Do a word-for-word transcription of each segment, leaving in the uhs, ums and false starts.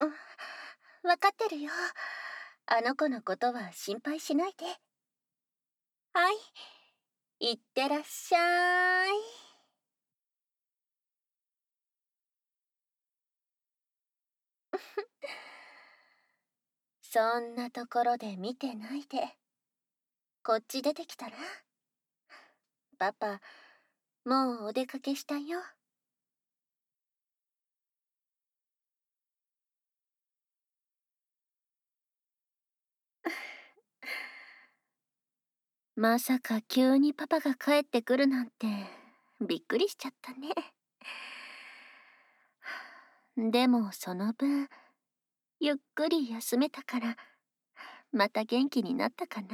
わかってるよ。あの子のことは心配しないで。はい、いってらっしゃい。そんなところで見てないで、こっち出てきたら。パパ、もうお出かけしたよ。まさか急にパパが帰ってくるなんて、びっくりしちゃったね。でもその分、ゆっくり休めたから、また元気になったかな。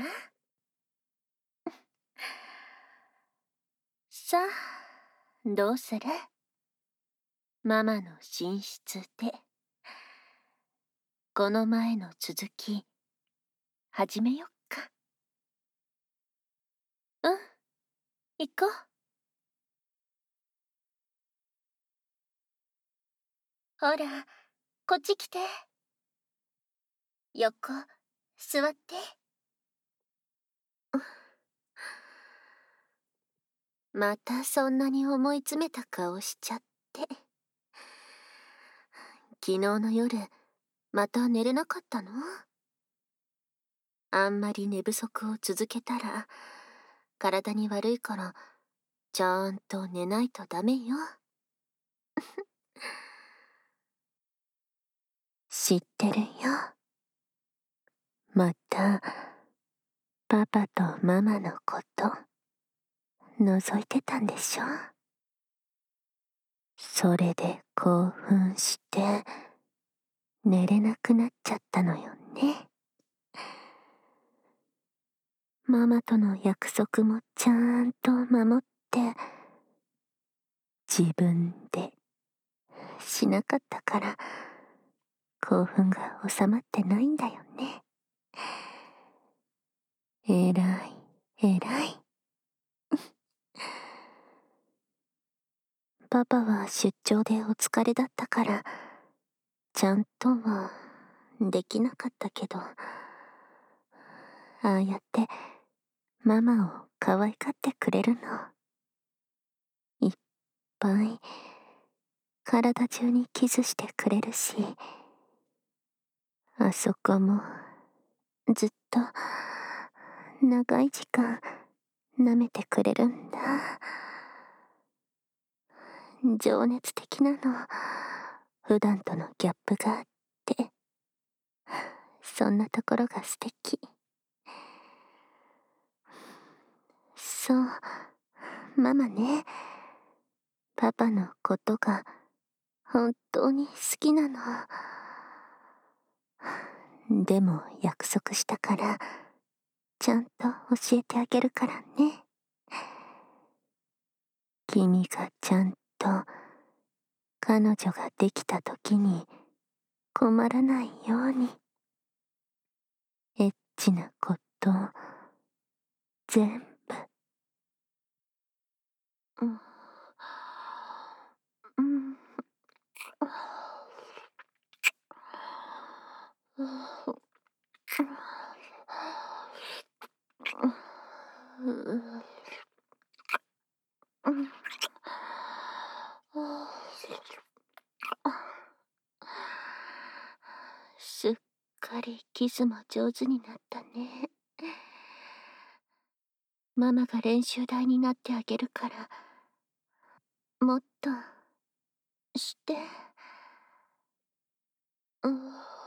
さあ、どうする？ママの寝室で、この前の続き、始めよっか。うん、行こう。ほら、こっち来て。横、座って。またそんなに思い詰めた顔しちゃって。昨日の夜、また寝れなかったの？あんまり寝不足を続けたら、体に悪いから、ちゃんと寝ないとダメよ。知ってるよ。また、パパとママのこと、覗いてたんでしょ？それで興奮して、寝れなくなっちゃったのよね。ママとの約束もちゃんと守って、自分でしなかったから、興奮が収まってないんだよね。えらい、えらい。パパは出張でお疲れだったから、ちゃんとはできなかったけど、ああやってママを可愛がってくれるの。いっぱい体中にキスしてくれるし、あそこもずっと長い時間舐めてくれるんだ。情熱的なの。普段とのギャップがあって、そんなところが素敵。そう、ママね、パパのことが本当に好きなの。でも約束したから、ちゃんと教えてあげるからね。君がちゃんと彼女ができた時に困らないように、エッチなこと全部。うん、うん、すっかりキスも上手になったね。ママが練習台になってあげるから、もっとして。うん、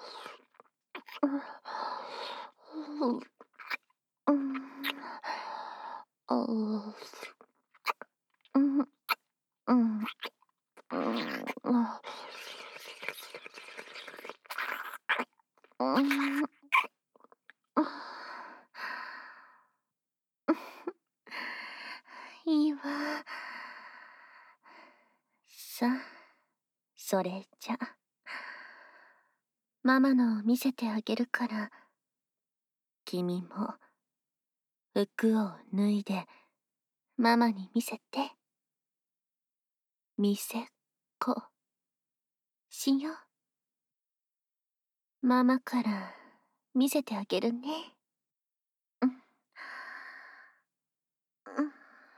うん、うん、うん、うん、うん、うん、いいわ。さあ、それじゃ。ママのを見せてあげるから、君も服を脱いでママに見せて。見せっこしよう。 ママから見せてあげるね。うん。うん。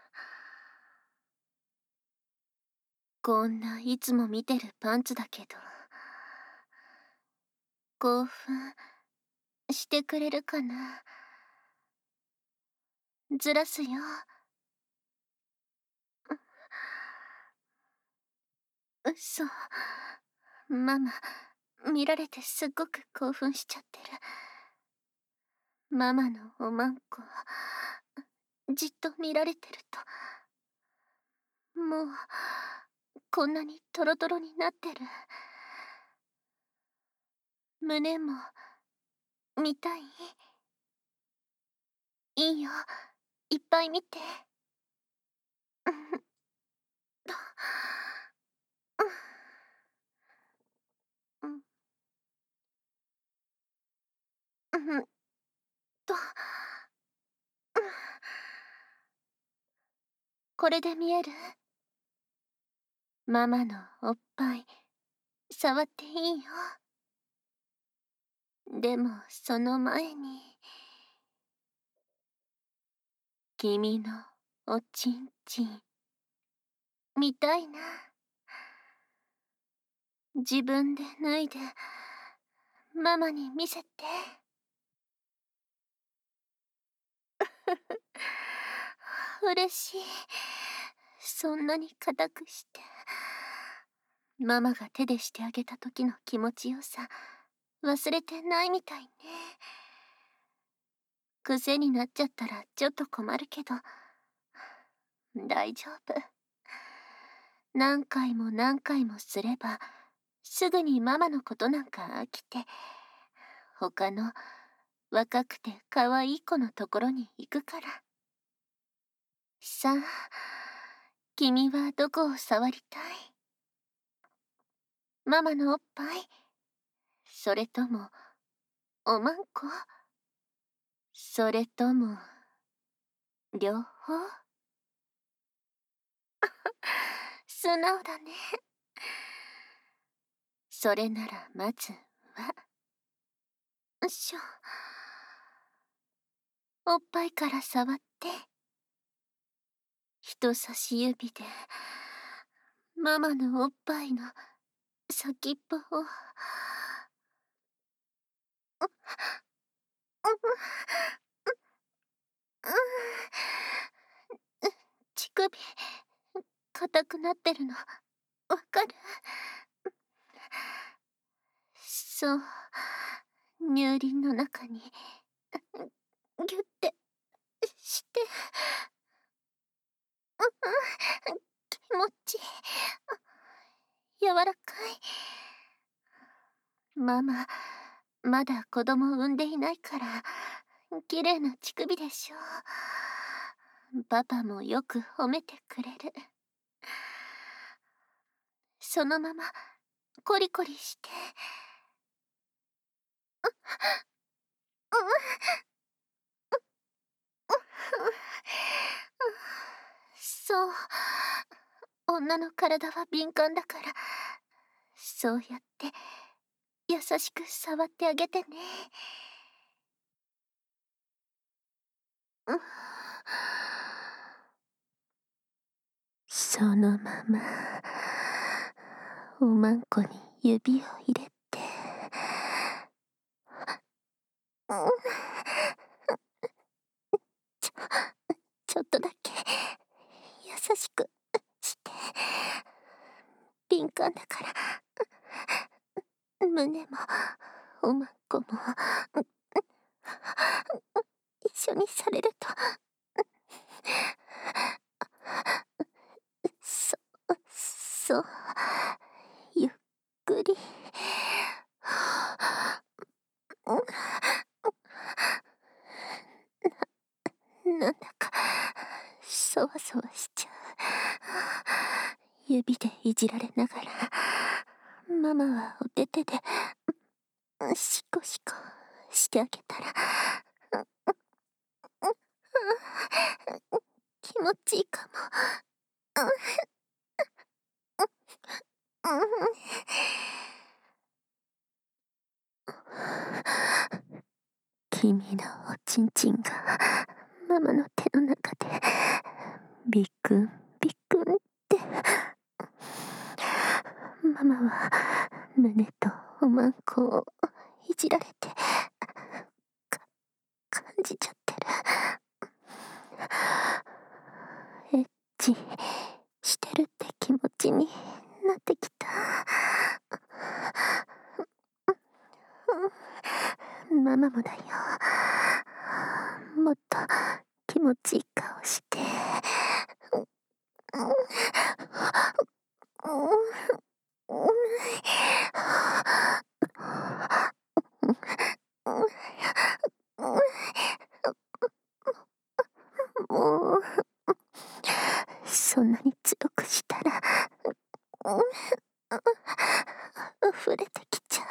こんないつも見てるパンツだけど、興奮してくれるかな。ずらすよ。嘘。ママ、見られてすっごく興奮しちゃってる。ママのおまんこ、じっと見られてると、もう、こんなにトロトロになってる。胸も、見たい？いいよ、いっぱい見て。うん、うんと、これで見える？ママのおっぱい、触っていいよ。でも、その前に、君のおちんちん、見たいな。自分で脱いで、ママに見せて。嬉しい。そんなに固くして。ママが手でしてあげた時の気持ちよさ、忘れてないみたいね。癖になっちゃったらちょっと困るけど、大丈夫。何回も何回もすれば、すぐにママのことなんか飽きて、他の若くて可愛い子のところに行くから。さあ、君はどこを触りたい？ママのおっぱい？それとも、おまんこ？それとも、両方？素直だね。それならまずは、しょ。おっぱいから触って。人差し指で、ママのおっぱいの先っぽを、乳首、硬くなってるの、わかる？そう、乳輪の中に、ギュッてして、気持ちいい。柔らかい。ママ、まだ子供産んでいないから、綺麗な乳首でしょ。パパもよく褒めてくれる。そのまま、コリコリして。そう。女の体は敏感だから、そうやって、優しく触ってあげてね。そのまま、おまんこに指を入れて、ちょ、ちょっとだけ、優しくして。敏感だから、胸も、おまんこも、一緒にされると、そ、そう、ゆっくり、な、なんだか、そわそわしちゃう。指でいじられながら、ママはお手手で、シコシコしてあげたら、気持ちいいかも。 君のおちんちんがママの手の中でビックンビックンって。ママは胸とおまんこをいじられてか感じちゃってる。エッチしてるって気持ちになってきた。ママもだよ。もっと気持ちいい顔して。もうそんなに強くしたら溢れてきちゃ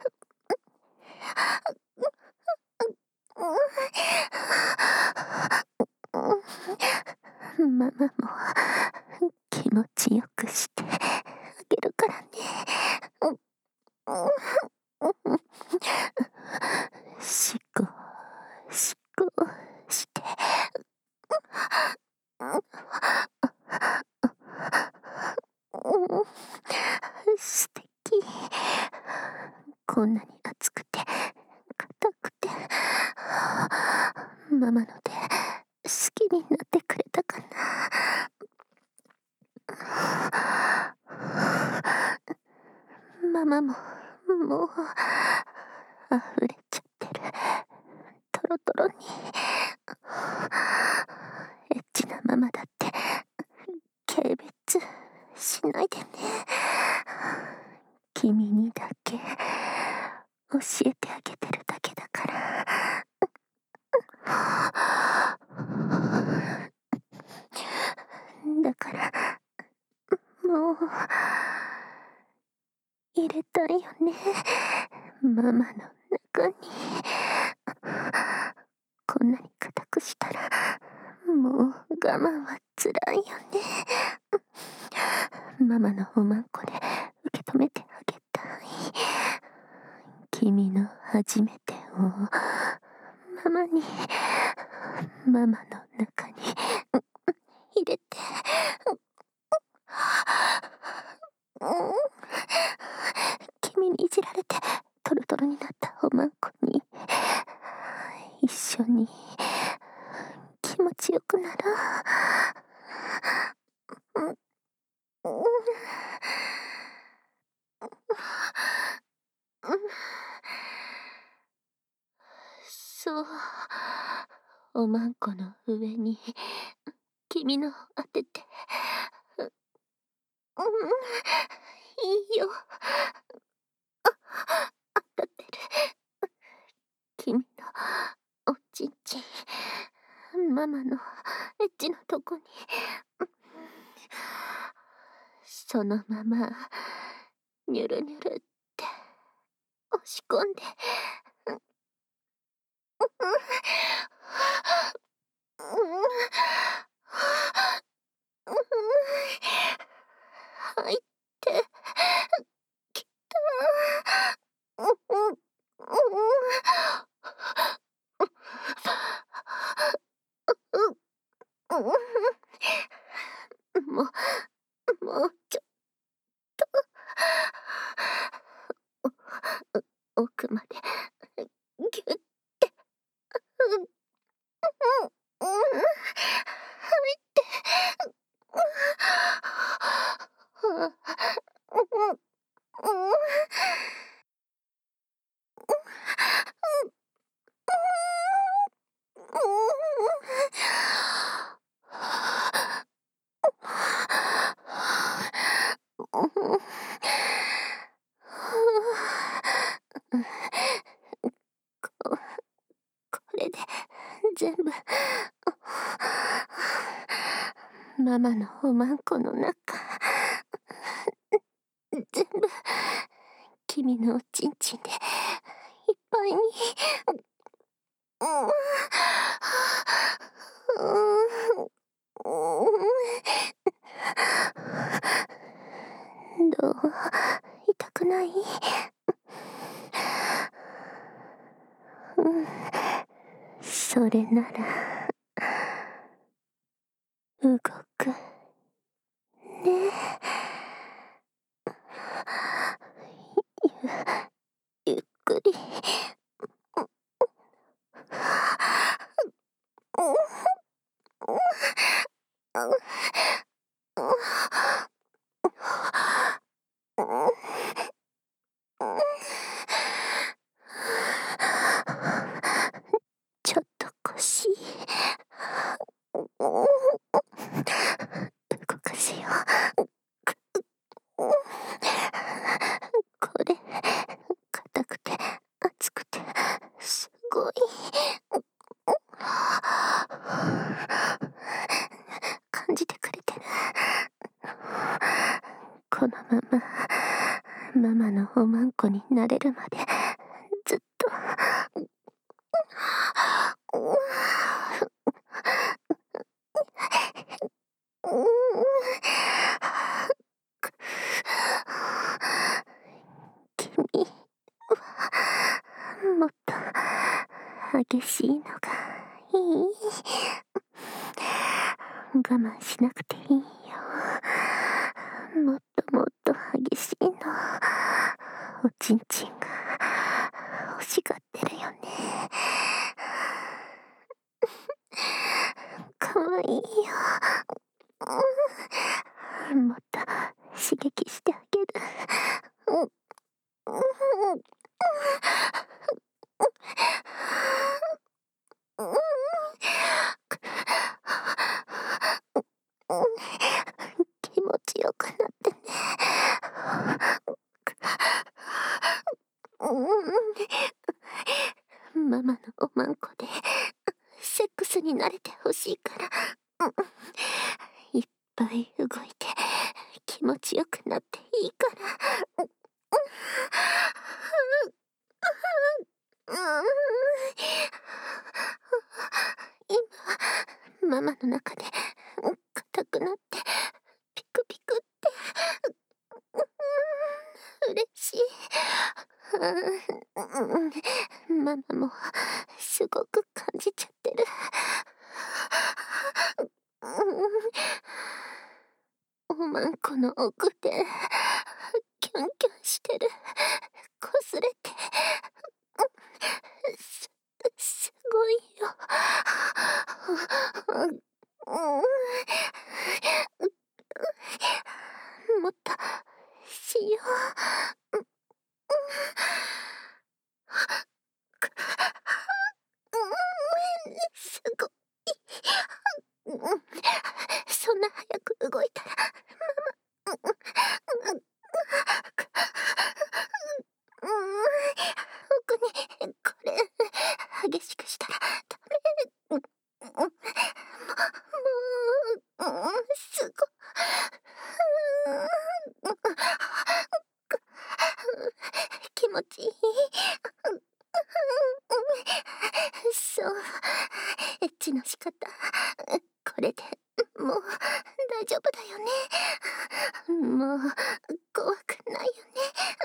う。ママも気持ちよくしてあげるからね。しこしこして。素敵。こんなに熱くて硬くてママので好きになってくれたかな。ママももう溢れちゃってる。トロトロに。エッチなママだって軽蔑しないでね。君にだけ教えてあげてるだけだから。だからもう入れたいよね、ママの中に。こんなに固くしたらもう我慢はつらいよね。ママのおまんこで受け止めてあげたい。君の初めてをママにママの中に入れて。君にいじられてトロトロになったおまんこに一緒に気持ちよくなろう。そう、おまんこの上に君の当てて。うん、いいよ。あったってる。君のおちんちん、ママのエッチのとこに。そのままニュルニュルって押し込んで。入ってきた。もう、もうちょっと奥までギュッて。入って。ここれで全部ママのおまんこの中全部君のおちんちんでいっぱいに。どう？痛くない？うん。 動くね。ゆ、ゆっくり。ちょっと腰動かしよう。これ硬くて熱くてすごい。感じてくれてる。このままママのおまんこになれるまでずっと君はもっと激しいのがいい。我慢しなくていいよ。もっともっと激しいの。おちんちんが欲しがってるよね。かわいいよ。もっと刺激してあげる。気持ちよくなってね。ママのおまんこでセックスに慣れてほしいから、いっぱい動いて気持ちよくなっていいから。今ママの中で硬くなってピクピクって嬉しい。ママもすごく感じちゃってる。おまんこの奥でキュンキュンしてる。こすれてす、すごいよ。もっとしよう。すごい。そんな早く動いたらママ。奥にこれ激しくしたらダメ。もうすごい。気持ちいい。そう、エッチの仕方これでもう大丈夫だよね。もう怖くないよね。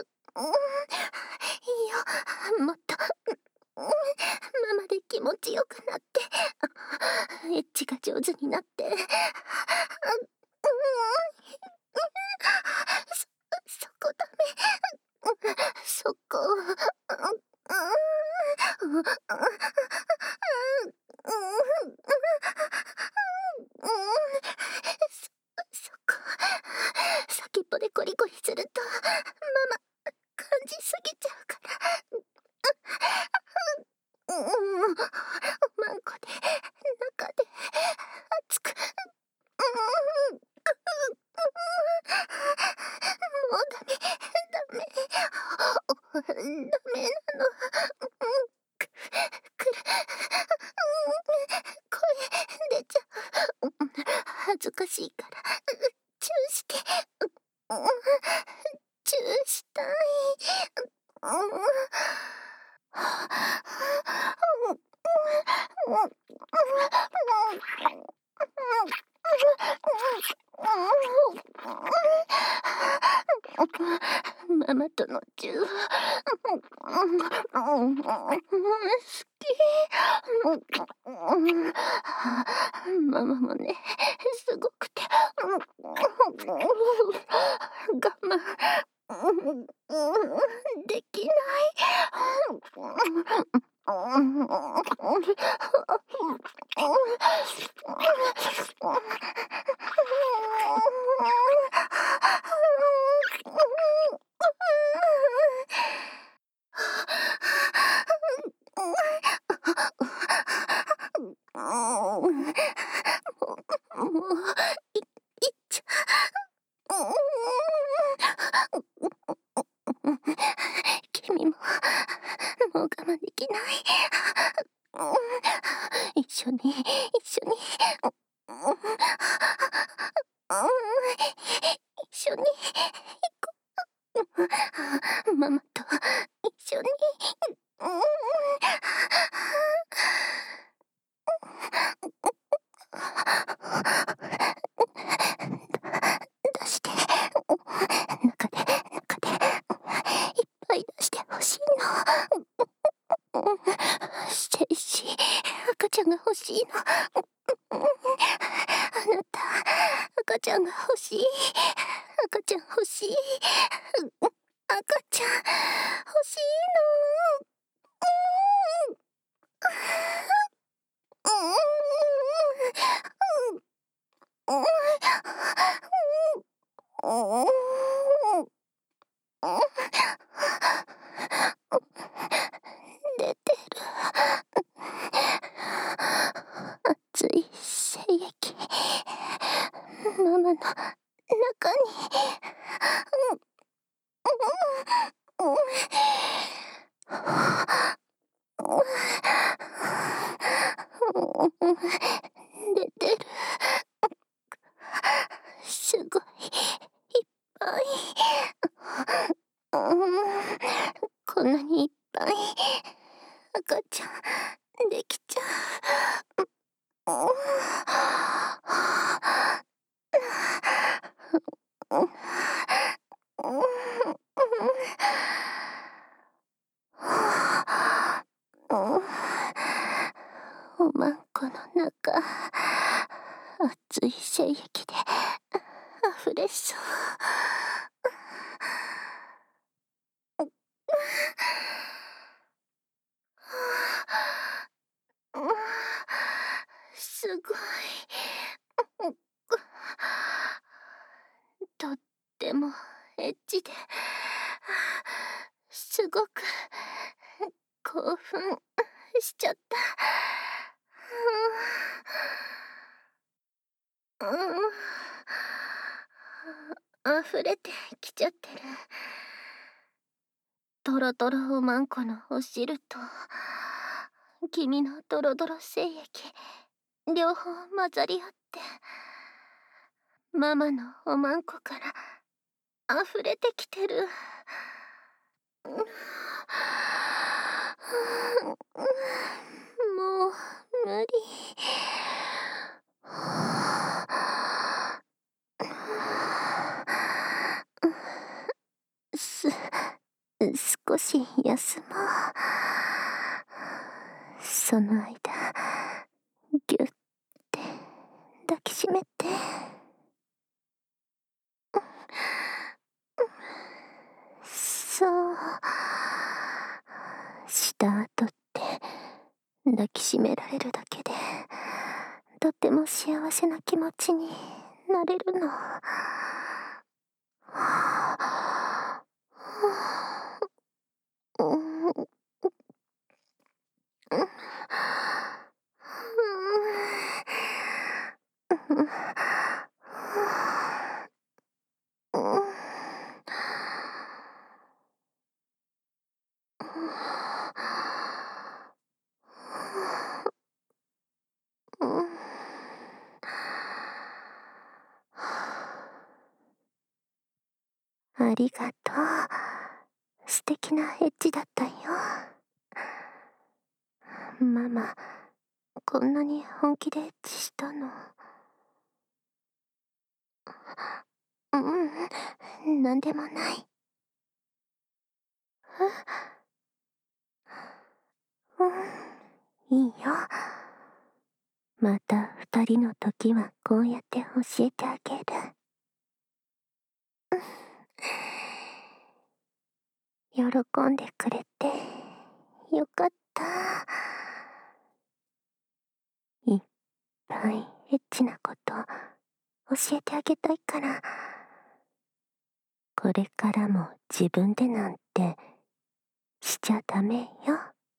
いいよ、もっとママで気持ちよくなってエッチが上手になって。そ、そこダメ。そこ。そ、そこ。先っぽでコリコリするとママ感じすぎちゃうから。おまんこで中で熱く。もうダメダメダメなの。く、くる声出ちゃう。恥ずかしいからチューして。チューしたい。 ママとのチュー、好き。ママもね、すごくて、我慢できない。もう、い、いっちゃう。君も、もう我慢できない。一緒に、一緒に、一緒に行こう。ママと一緒に。出して。中で、中で、いっぱい出してほしいの。ステイシー、赤ちゃんが欲しいの。あなた、赤ちゃんが欲しい。赤ちゃん欲しい。赤ちゃん欲しいの。出てる。熱い精液、ママの中に。出てる。すごい、いっぱい。こんなにいっぱい赤ちゃんできちゃう。おまんこの中、熱い精液で溢れそう。すごい。とってもエッチで、すごく興奮しちゃった。うん、溢れてきちゃってる。トロトロおまんこのお汁と君のドロドロ精液、両方混ざり合ってママのおまんこから溢れてきてる。もう無理。す、少し休もう。その間、ぎゅって抱きしめて。そう。した後って抱きしめられるだけでとっても幸せな気持ちになれるの。ありがとう。素敵なエッチだったよ。ママ、こんなに本気でエッチしたの？うん、 なんでもない。うん、いいよ。また二人の時はこうやって教えてあげる。喜んでくれてよかった。いっぱいエッチなこと教えてあげたいから、これからも自分でなんてしちゃダメよ。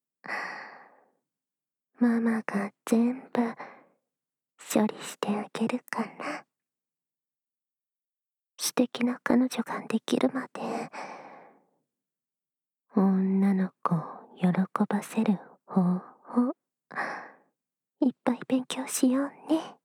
ママが全部処理してあげるから。素敵な彼女ができるまで、女の子を喜ばせる方法、いっぱい勉強しようね。